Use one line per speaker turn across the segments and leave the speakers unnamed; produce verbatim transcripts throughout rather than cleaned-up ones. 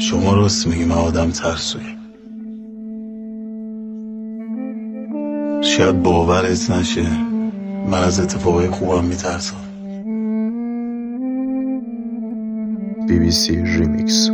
شما راست میگی، من آدم ترسویی. شاید باورت نشه، من از اتفاقای خوبم میترسم.
بی بی سی ریمیکس.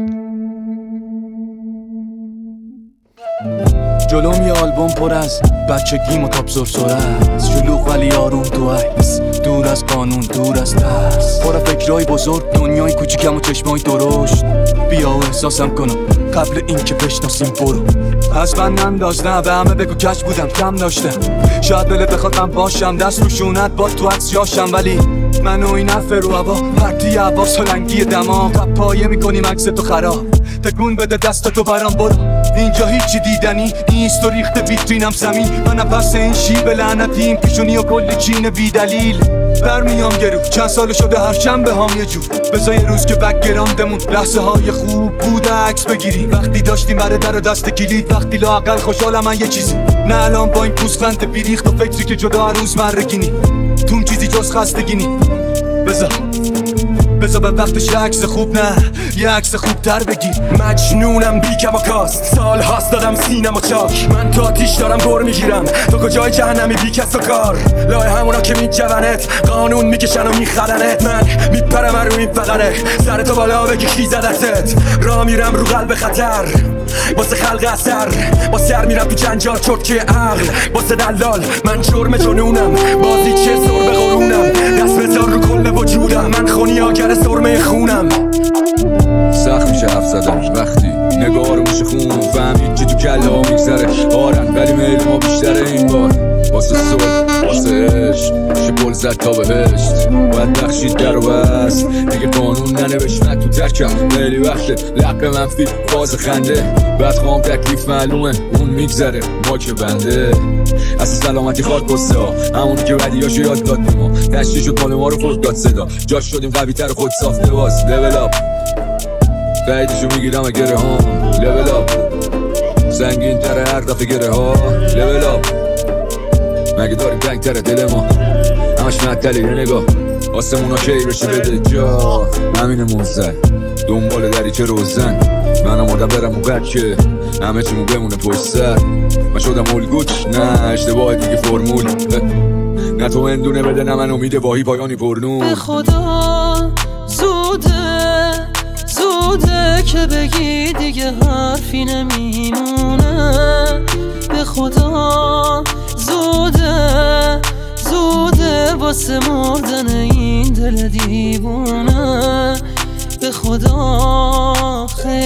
جلوم یه آلبوم پر از بچگیم و تاپ سرسره است، شلوغ ولی آروم تو عکس، دور از قانون دور از ترس، پر فکرای بزرگ، دنیای کوچیکم و چشمای درشت. بیا و احساسم کنم قبل این که بشناسیم برو. از من ننداز، به همه بگو کش بودم کم داشتم. شاید دلت بخواد من باشم، دست رو شونت با تو عکس جاشم، ولی منو این حرف رو هوا پرتی هوا سلنگی دماغ قب پایه میکنیم عکس تو خراب. تکون بده دست تو برام برو، اینجا هیچی دیدنی نیست و ریخت ویترینم زمین. من پس این شیب لعنتیم پیشونی و کلی چین بی دلیل. برمیام گرو چند سال شده هر شنبه هام یه جور، بذار یه روز که بک‌گراندمون لحظه های خوب بوده عکس بگیریم. وقتی داشتیم بره در و دست کلید، وقتی لااقل خوشحالم من یه چیزی، نه الان با این پوزخند بیریخت و فکری که جدا هر روز مرگینی تون چیزی جز خستگی نی. بذار بذار به وقتش عکس خوب، نه یه عکس خوب تر بگیر.
مجنونم بی کم و کاست، سال هاست دادم سینم و چاک، من تو آتیش دارم گر میگیرم، تو کجای جهنمی بی کس و کار. لای همونا که میجونت قانون میکشن و میخدنت، من میپرم رو این فقره سر تو بالا بگی کی زدتت. را میرم رو قلب خطر واسه خلق اثر، با سر میرم تو جنجال چرکه عقل واسه دلال. من جرم جنونم بازی چه سر به قرونم، دست بذار رو کل وجودم، من خونی آگر سرمه خونم.
سخت میشه حرف زدن وقتی نگاه رو میشه خون، فهمید که تو کله ها میگذره آرن، ولی میل ما بیشتره این بار. واسه صلح واسه عشق میشه پل زد تا بهشت، باید بخشید در و بست دیگه قانون ننوشت تو ترکم. خیلی وقته لق منفی فاز خنده، بعد خوام تکلیف معلومه اون میگذره ما که بنده. اصلا سلامتی خواهد بسته ها همونی که بدیاشو یاد داد به ما، تشتی شد مال ما رو فرد داد صدا، جاش شدیم قوی تر خود ساخته باز. لول اپ قیدشو میگیرم اگره ها، لول اپ سنگین تره هر دفعه گره ها. لول اپ مگه داریم تنگ تره دل ما، همش معطله یه نگاه آسمونا کی بشه بده جا. همین موزه دنبال دریچه روزن، من آمادم برم اون قد که همه چیمون بمونه پشت سر. من شدم الگوچ نه اشتباه دیگه فرمول، نه تو اندونه بده نه من امید واهی پایانی پرنور.
به خدا زوده زوده که بگی دیگه حرفی نمیمونه. به خدا زوده زوده واسه مردن این دل دیوونه. به خدا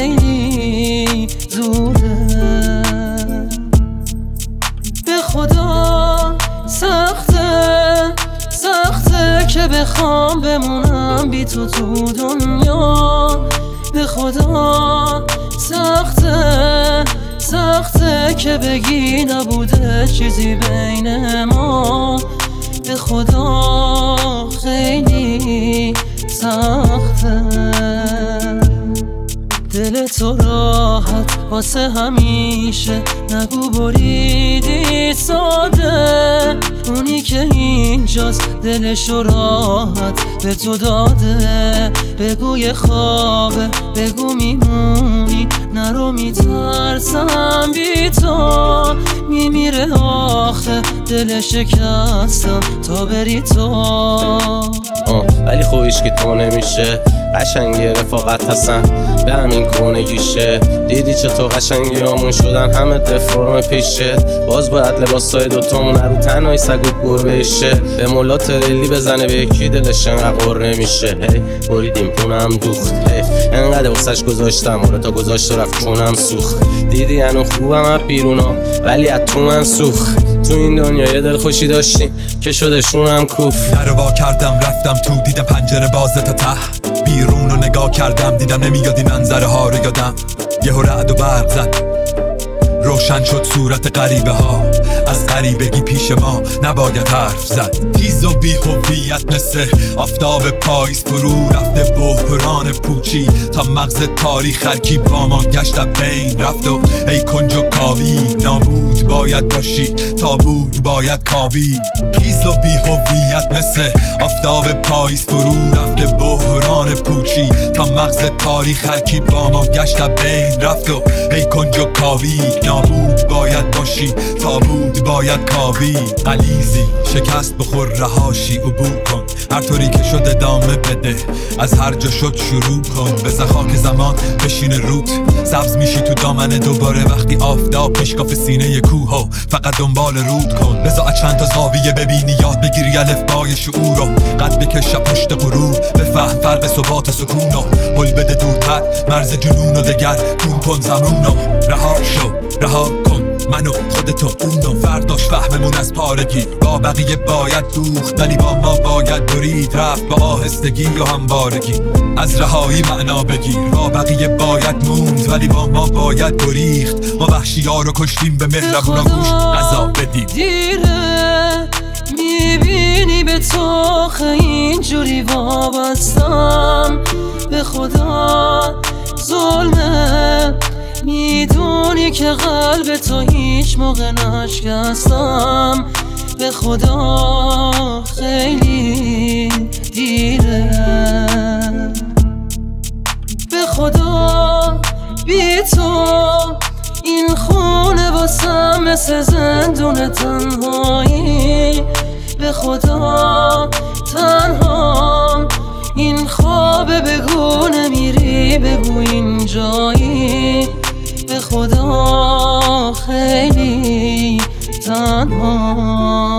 خیلی زوده، به خدا سخته سخته که بخوام بمونم بی تو تو دنیا. به خدا سخته سخته که بگی نبوده چیزی بین ما. به خدا خیلی سخته دل تو راحت واسه همیشه، نگو بریدی ساده. اونی که اینجاست دلشو راحت به تو داده، بگو یه خوابه بگو میمونی، نرو میترسم بی تو میمیره آخه دل شکستم تا بری تو.
آه ولی خویش که تو نمیشه، قشنگی رفاقت هستن به همین کونگیشه. دیدی چطور قشنگی همون شدن همه دفرم پیشه، باز باید لباسای دوتامون رو تنهای سگ و گور بشه. به مولا تریلی بزنه به یکی دلش انقدر قر نمیشه. هی بریدیم پونم دوخت، حیف انقدر واسش گذاشتم رو تا گذاشت و رفت چونم سوخت. دیدی هنو خوبم از بیرونا ولی از تو من سوخت. تو این دنیا یه دل خوشی داشتیم که شده شونم کوف.
در وا کردم رفتم تو دیدم پنجره بازه تا ته، بیرون رو نگاه کردم دیدم نمیادی منظره ها رو یادم. یهو رعد و برق زد روشن شد صورت غریبه ها، از غریبگی پیش ما نباید حرف زد. تیز و بی هویت مثل آفتاب پاییز فرو رفته بحران پوچی، تا مغز تاریخ هرکی با ما گشت بین رفت و ای کنج و کاوی. نابود باید باشی تا بود باید کاوی. تیز و بی هویت مثل آفتاب پاییز فرو رفته بحران پوچی، تا مغز تاریخ هرکی با ما گشت بین رفت و ای کنج و کاوی. نابود باید باشی تا بود باید کاوی. غلیظی شکست بخور رهاشی عبور کن، هر طوری که شد ادامه بده، از هر جا شد شروع کن. به خاک زمان بشین رود، سبز میشی تو دامن دوباره وقتی آفتاب میشکاف سینه کوه و فقط دنبال رود کن. بذار چند تا زاویه ببینی، یاد بگیری الفبای شعور رو، قد بکش پشت غرور، بفهم فرق ثبات سکون رو. هل بده دورتر مرز جنون و دگر کون کن زمون رو. رها شو رها کن منو خودتو اونو، فرداش فهممون از پارگی با بقیه باید دوخت، ولی با ما باید برید رفت با آهستگی و همبارگی. از رهایی معنا بگیر، با بقیه باید موند، ولی با ما باید بریخت. ما وحشی ها رو کشتیم، به مهربونا گوش قضا بدیم.
دیره میبینی به تو اینجوری وابستم، به خدا ظلمه. میدونی که قلب تو هیچ موقع نشکستم، به خدا خیلی دیره. به خدا بی تو این خونه واسم مثل زندون تنهایی. به خدا تنها این خواب بگو نمیری، بگو این جایی. به خدا خیلی تنها